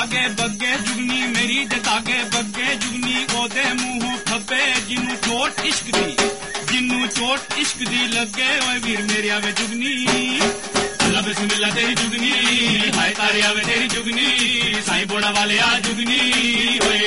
धागे बग्गे जुगनी मेरी दे धागे बग्गे जुगनी ओदे मुंहों खब्बे जिन्नू चोट इश्क दी लगे ओए वीर मेरे आवे जुगनी अल्लाह बिस्मिल्लाह तेरी जुगनी हाय तारे आवे तेरी जुगनी साईं बोड़ा वाले आ जुगनी ओए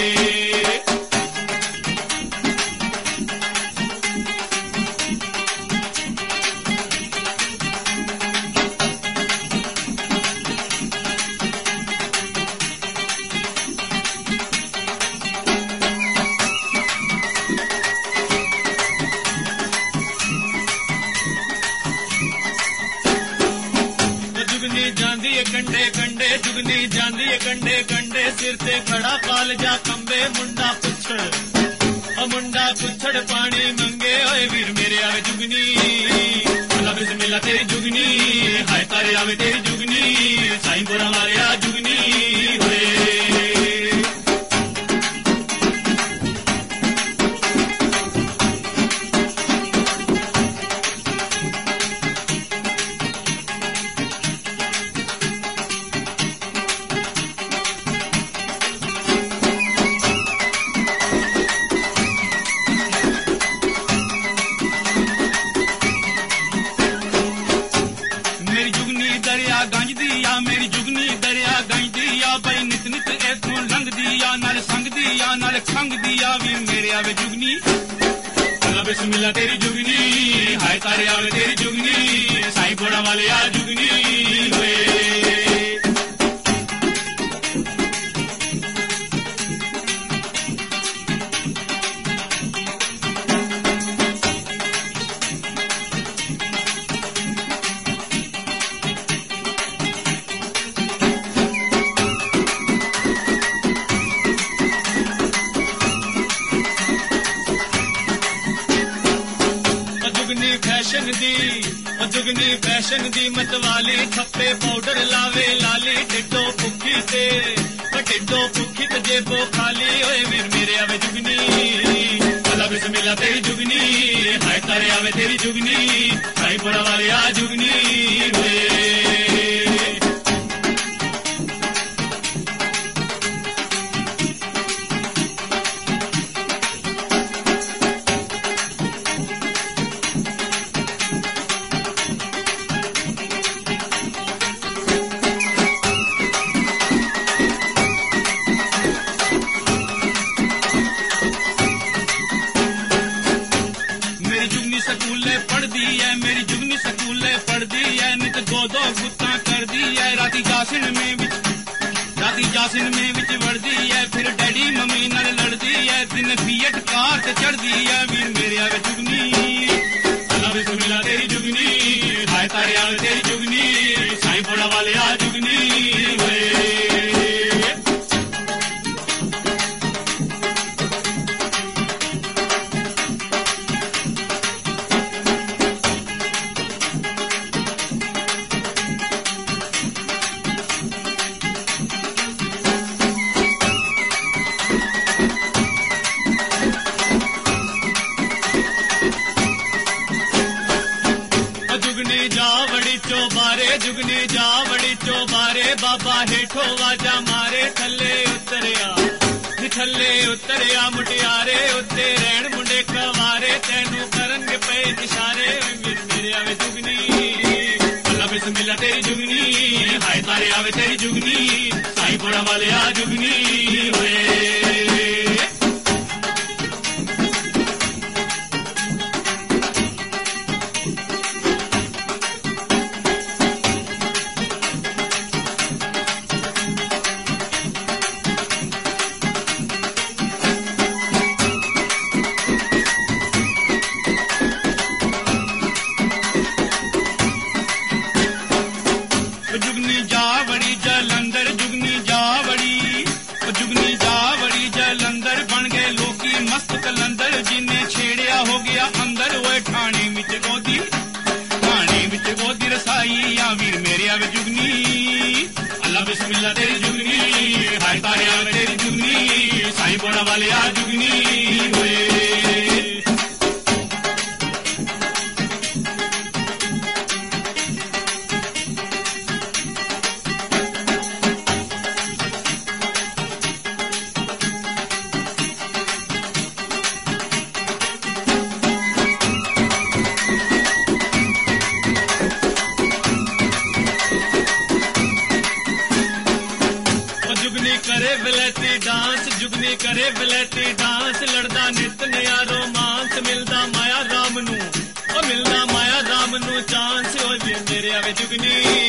कंडे कंडे जुगनी जांदी कंडे कंडे सिर ते खड़ा कालजा कंबे मुंडा पुछड़ पानी मंगे ओए वीर मेरे आवे जुगनी अल्लाह बिस्मिल्लाह तेरी जुगनी हाय तारे आवे तेरी जुगनी साईं बोरा वाले आ जुगनी होए संग दिया भी मेरे आवे जुगनी अल्लाह बिस्मिल्लाह तेरी जुगनी हाय तारे आवे तेरी जुगनी साईं बोड़ा वाले आ जुगनी होए जुगनी फैशन दी मतवाली थप्पे पाउडर लावे लाली टिड्डो भुखी ते जेबो खाली ओए वीर मेरे आवे जुगनी अल्लाह बिस्मिल्लाह तेरी जुगनी हाय तारे आवे तेरी जुगनी साईं बोड़ा वाले आ जुगनी होए जासिन में विच वड़दी है फिर डैडी मम्मी नाल लड़दी है दिन फीएट कार ते चढ़दी है वीर मेरे आवे जुगनी अल्लाह बिस्मिल्लाह तेरी जुगनी हाय तारे आवे तेरी जुगनी साईं बोड़ा वाले आ जुगनी होए जुगनी जा बड़ी चौबारे बाबा हेठो वाजा मारे थल्ले उतरिया मुटियारे उत्ते रहन मुंडे कवारे तैनू करनगे पे इशारे मेरे आवे जुगनी अल्लाह बिस्मिल्लाह तेरी जुगनी हाय तारे आवे तेरी जुगनी साईं बोड़ा वाले आ जुगनी होए करे बलैती डांस लड़दा नित नया रोमांस मिलदा माया राम नू ओ मिलदा माया राम नू चांस ओ वे मेरे आवे जुगनी